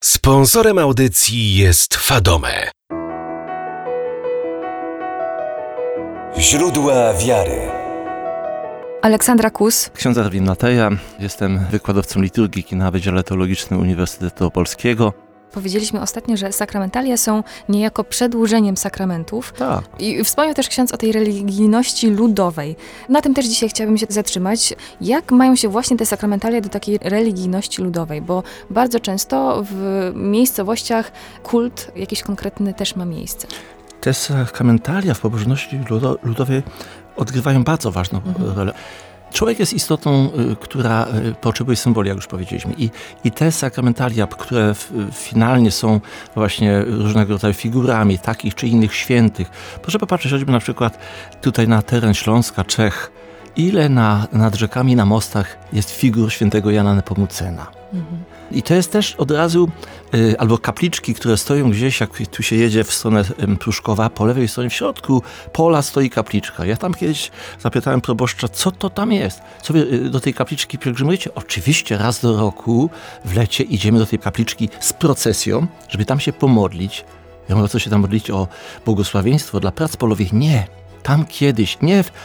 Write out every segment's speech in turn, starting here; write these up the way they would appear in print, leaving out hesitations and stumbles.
Sponsorem audycji jest Fadome. Źródła wiary. Aleksandra Kus. Ksiądz Erwin Mateja, jestem wykładowcą liturgiki na Wydziale Teologicznym Uniwersytetu Opolskiego. Powiedzieliśmy ostatnio, że sakramentalia są niejako przedłużeniem sakramentów. Tak. I wspomniał też ksiądz o tej religijności ludowej. Na tym też dzisiaj chciałabym się zatrzymać. Jak mają się właśnie te sakramentalia do takiej religijności ludowej? Bo bardzo często w miejscowościach kult jakiś konkretny też ma miejsce. Te sakramentalia w pobożności ludowej odgrywają bardzo ważną rolę. Człowiek jest istotą, która potrzebuje symboli, jak już powiedzieliśmy. I te sakramentalia, które finalnie są właśnie różnego rodzaju figurami takich czy innych świętych. Proszę popatrzeć choćby na przykład tutaj na teren Śląska, Czech. Ile nad rzekami, na mostach jest figur świętego Jana Nepomucena. I to jest też od razu, albo kapliczki, które stoją gdzieś, jak tu się jedzie w stronę Pruszkowa, po lewej stronie w środku pola stoi kapliczka. Ja tam kiedyś zapytałem proboszcza, co to tam jest? Co wy do tej kapliczki pielgrzymujecie? Oczywiście raz do roku w lecie idziemy do tej kapliczki z procesją, żeby tam się pomodlić. Ja mówię, co się tam modlić? O błogosławieństwo dla prac polowych? Nie. Tam kiedyś, nie w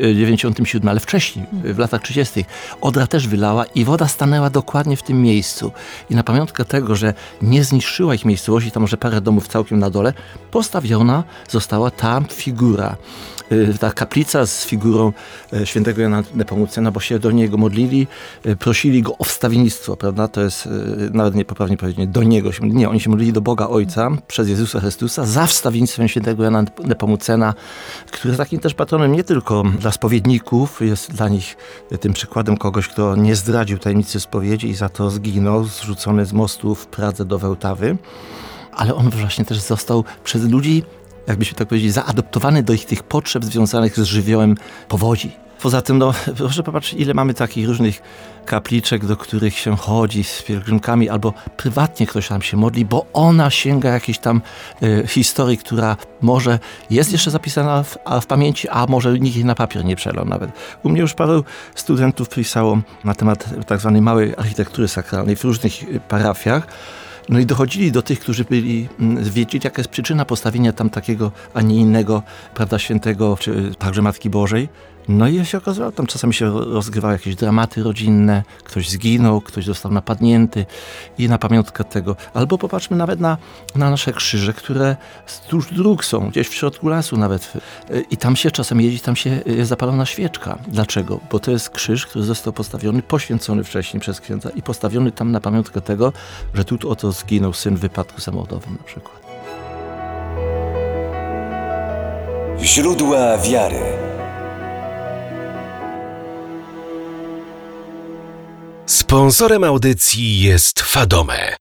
97, ale wcześniej, w latach 30. Odra też wylała i woda stanęła dokładnie w tym miejscu. I na pamiątkę tego, że nie zniszczyła ich miejscowości, tam może parę domów całkiem na dole, postawiona została ta figura. Ta kaplica z figurą świętego Jana Nepomucena, bo się do niego modlili, prosili go o wstawiennictwo, prawda? To jest nawet niepoprawnie powiedzieć, do niego się modlili. Nie, oni się modlili do Boga Ojca przez Jezusa Chrystusa za wstawiennictwem świętego Jana Nepomucena, który jest takim też patronem nie tylko dla spowiedników, jest dla nich tym przykładem kogoś, kto nie zdradził tajemnicy spowiedzi i za to zginął, zrzucony z mostu w Pradze do Wełtawy, ale on właśnie też został przez ludzi, jakbyśmy tak powiedzieli, zaadoptowany do ich tych potrzeb związanych z żywiołem powodzi. Poza tym, proszę popatrzeć, ile mamy takich różnych kapliczek, do których się chodzi z pielgrzymkami, albo prywatnie ktoś tam się modli, bo ona sięga jakiejś tam historii, która może jest jeszcze zapisana w pamięci, a może nikt jej na papier nie przelał nawet. U mnie już paru studentów pisało na temat tak zwanej małej architektury sakralnej w różnych parafiach. No i dochodzili do tych, którzy wiedzieli, jaka jest przyczyna postawienia tam takiego, a nie innego, prawda, świętego, czy także Matki Bożej. No i się okazało, tam czasami się rozgrywały jakieś dramaty rodzinne, ktoś zginął, ktoś został napadnięty i na pamiątkę tego. Albo popatrzmy nawet na nasze krzyże, które wzdłuż dróg są, gdzieś w środku lasu nawet. I tam się czasem jeździ, tam się jest zapalona świeczka. Dlaczego? Bo to jest krzyż, który został postawiony, poświęcony wcześniej przez księdza i postawiony tam na pamiątkę tego, że tu oto zginął syn w wypadku samochodowym na przykład. Źródła wiary. Sponsorem audycji jest Fadome.